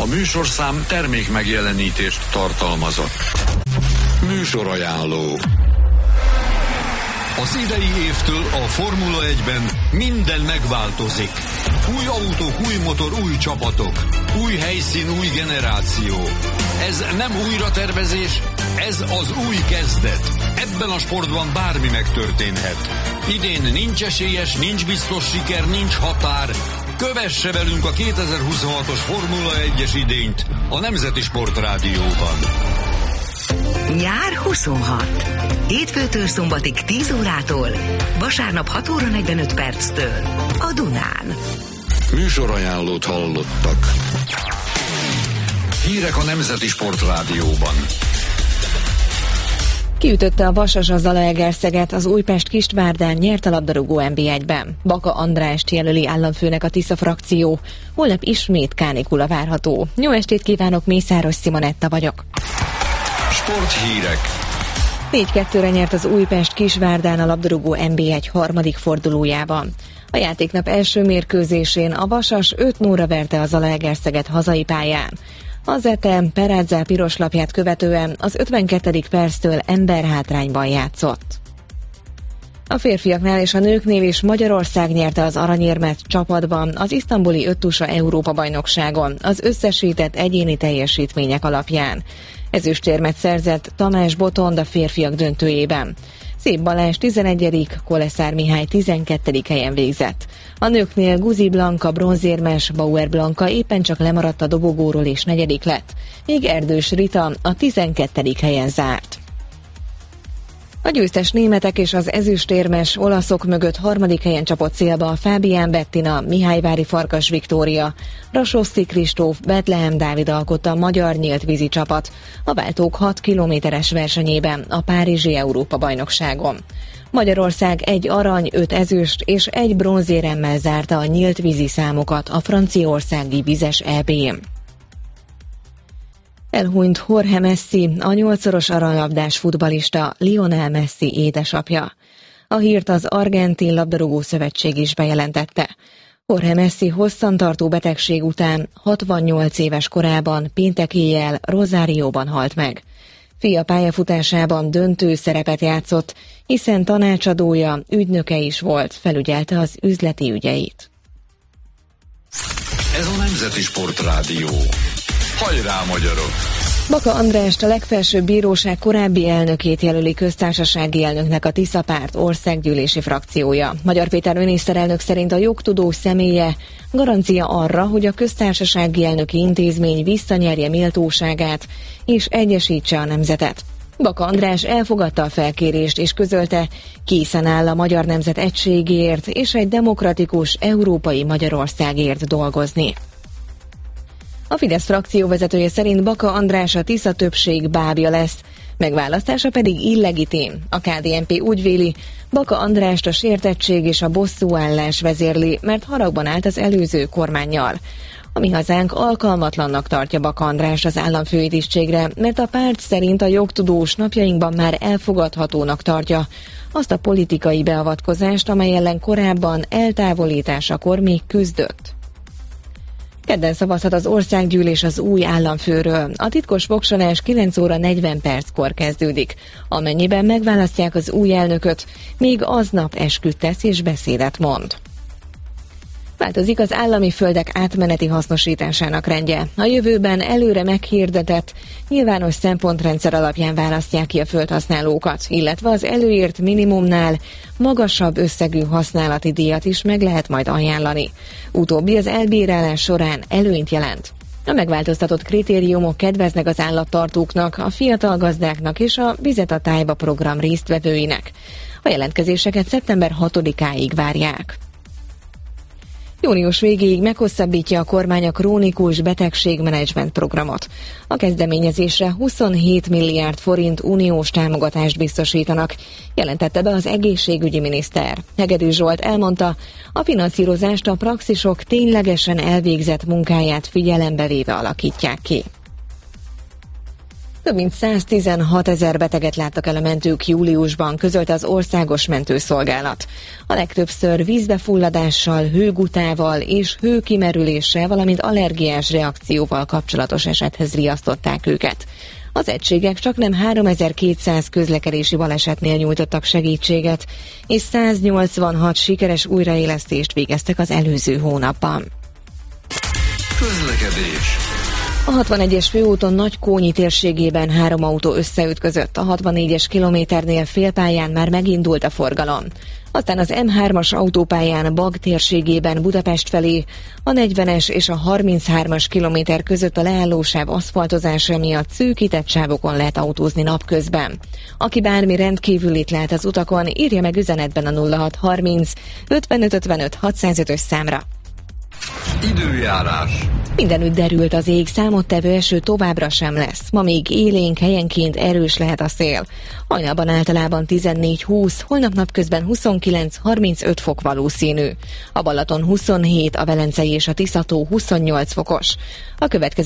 műsorszám termék megjelenítést tartalmazott. Műsorajánló. Az idei évtől a Formula 1-ben minden megváltozik. Új autók, új motor, új csapatok. Új helyszín, új generáció. Ez nem újratervezés, ez az új kezdet. Ebben a sportban bármi megtörténhet. Idén nincs esélyes, nincs biztos siker, nincs határ. Kövesse velünk a 2026-os Formula 1-es idényt a Nemzeti Sport Rádióban. Nyár 26. Hétfőtől szombatig 10 órától, vasárnap 6 óra 45 perctől a Dunán. Műsorajánlót hallottak. Hírek a Nemzeti Sport Rádióban. Kiütötte a Vasas a Zalaegerszeget, az Újpest-Kisvárdán nyert a labdarúgó NB1-ben. Baka Andrást jelöli államfőnek a Tisza frakció. Holnap ismét kánikula várható. Jó estét kívánok, Mészáros Simonetta vagyok. Sporthírek. 4-2-re nyert az Újpest-Kisvárdán a labdarúgó NB1 harmadik fordulójában. A játéknap első mérkőzésén a Vasas 5-0-ra verte a Zalaegerszeget hazai pályán. Az ETE Perázzá piros lapját követően az 52. perctől emberhátrányban játszott. A férfiaknál és a nőknél is Magyarország nyerte az aranyérmet csapatban az isztambuli öttusa Európa-bajnokságon az összesített egyéni teljesítmények alapján. Ezüstérmet szerzett Tamás Botond a férfiak döntőjében. Szép Balázs 11., Koleszár Mihály 12. helyen végzett. A nőknél Guzi Blanka bronzérmes, Bauer Blanka éppen csak lemaradt a dobogóról és 4. lett, míg Erdős Rita a 12. helyen zárt. A győztes németek és az ezüstérmes olaszok mögött 3. helyen csapott célba a Fábián Bettina, Mihályvári Farkas Viktória, Rasovszki Kristóf, Betlehem Dávid alkotta a magyar nyílt vízi csapat a váltók 6 kilométeres versenyében a Párizsi Európa-bajnokságon. Magyarország 1 arany, 5 ezüst és 1 bronzéremmel zárta a nyílt vízi számokat a franciaországi vizes EB-n. Elhunyt Jorge Messi, a 8-szoros aranylabdás futballista, Lionel Messi édesapja. A hírt az Argentin Labdarúgó Szövetség is bejelentette. Jorge Messi hosszantartó betegség után 68 éves korában péntek éjjel Rosárióban halt meg. Fia pályafutásában döntő szerepet játszott, hiszen tanácsadója, ügynöke is volt, felügyelte az üzleti ügyeit. Ez a Nemzeti Sport Rádió. Hajrá, magyarok! Baka Andrást, a legfelsőbb bíróság korábbi elnökét jelöli köztársasági elnöknek a Tisza párt országgyűlési frakciója. Magyar Péter miniszterelnök szerint a jogtudós személye garancia arra, hogy a köztársasági elnöki intézmény visszanyerje méltóságát és egyesítse a nemzetet. Baka András elfogadta a felkérést és közölte, készen áll a magyar nemzet egységéért és egy demokratikus európai Magyarországért dolgozni. A Fidesz frakcióvezetője szerint Baka András a Tisza többség bábja lesz, megválasztása pedig illegitim. A KDNP úgy véli, Baka Andrást a sértettség és a bosszúállás vezérli, mert haragban állt az előző kormánnyal. A Mi Hazánk alkalmatlannak tartja Baka Andrást az államfői tisztségre, mert a párt szerint a jogtudós napjainkban már elfogadhatónak tartja azt a politikai beavatkozást, amely ellen korábban eltávolításakor még küzdött. Kedden szavazhat az országgyűlés az új államfőről. A titkos voksolás 9 óra 40 perckor kezdődik. Amennyiben megválasztják az új elnököt, még aznap esküt tesz és beszédet mond. Változik az állami földek átmeneti hasznosításának rendje. A jövőben előre meghirdetett, nyilvános szempontrendszer alapján választják ki a földhasználókat, illetve az előírt minimumnál magasabb összegű használati díjat is meg lehet majd ajánlani. Utóbbi az elbírálás során előnyt jelent. A megváltoztatott kritériumok kedveznek az állattartóknak, a fiatal gazdáknak és a Vizet a tájba program résztvevőinek. A jelentkezéseket szeptember 6-áig várják. Június végéig meghosszabbítja a kormány a krónikus betegségmenedzsment programot. A kezdeményezésre 27 milliárd forint uniós támogatást biztosítanak, jelentette be az egészségügyi miniszter. Hegedű Zsolt elmondta, a finanszírozást a praxisok ténylegesen elvégzett munkáját figyelembe véve alakítják ki. Több mint 116 000 beteget láttak el a mentők júliusban, közölte az Országos Mentőszolgálat. A legtöbbször vízbefulladással, hőgutával és hőkimerüléssel, valamint allergiás reakcióval kapcsolatos esethez riasztották őket. Az egységek csaknem 3200 közlekedési balesetnél nyújtottak segítséget, és 186 sikeres újraélesztést végeztek az előző hónapban. Közlekedés. A 61-es főúton Nagykónyi térségében 3 autó összeütközött. A 64-es kilométernél félpályán már megindult a forgalom. Aztán az M3-as autópályán Bag térségében Budapest felé, a 40-es és a 33-as kilométer között a leállósáv aszfaltozása miatt szűkített sávokon lehet autózni napközben. Aki bármi rendkívülit lát az utakon, írja meg üzenetben a 0630 55 55 605-ös számra. Időjárás. Mindenütt derült az ég, számottevő eső továbbra sem lesz. Ma még élénk, helyenként erős lehet a szél. Hajnalban általában 14-20, holnap napközben 29-35 fok valószínű. A Balaton 27, a Velencei és a Tisza-tó 28 fokos. A következő